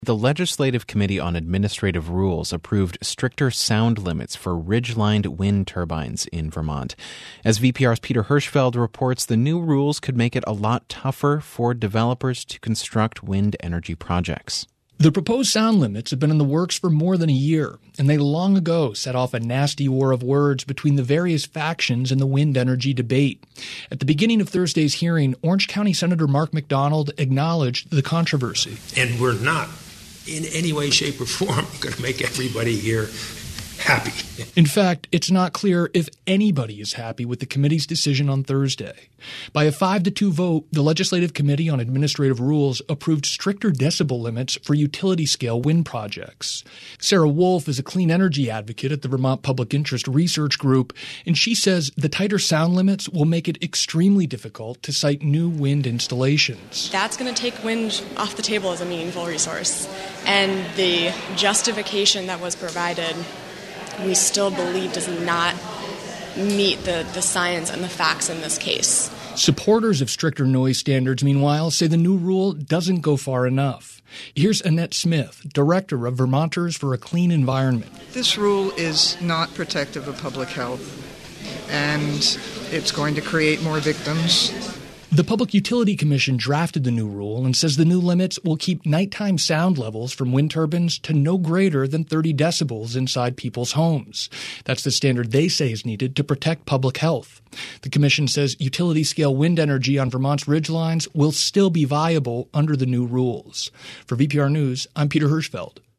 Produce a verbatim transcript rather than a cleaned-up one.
The Legislative Committee on Administrative Rules approved stricter sound limits for ridge-lined wind turbines in Vermont. As V P R's Peter Hirschfeld reports, the new rules could make it a lot tougher for developers to construct wind energy projects. The proposed sound limits have been in the works for more than a year, and they long ago set off a nasty war of words between the various factions in the wind energy debate. At the beginning of Thursday's hearing, Orange County Senator Mark McDonald acknowledged the controversy. And we're not, in any way, shape, or form, going to make everybody here happy. In fact, it's not clear if anybody is happy with the committee's decision on Thursday. By a five to two vote, the Legislative Committee on Administrative Rules approved stricter decibel limits for utility-scale wind projects. Sarah Wolf is a clean energy advocate at the Vermont Public Interest Research Group, and she says the tighter sound limits will make it extremely difficult to site new wind installations. That's going to take wind off the table as a meaningful resource. And the justification that was provided, we still believe does not meet the, the science and the facts in this case. Supporters of stricter noise standards, meanwhile, say the new rule doesn't go far enough. Here's Annette Smith, director of Vermonters for a Clean Environment. This rule is not protective of public health, and it's going to create more victims. The Public Utility Commission drafted the new rule and says the new limits will keep nighttime sound levels from wind turbines to no greater than thirty decibels inside people's homes. That's the standard they say is needed to protect public health. The commission says utility-scale wind energy on Vermont's ridgelines will still be viable under the new rules. For V P R News, I'm Peter Hirschfeld.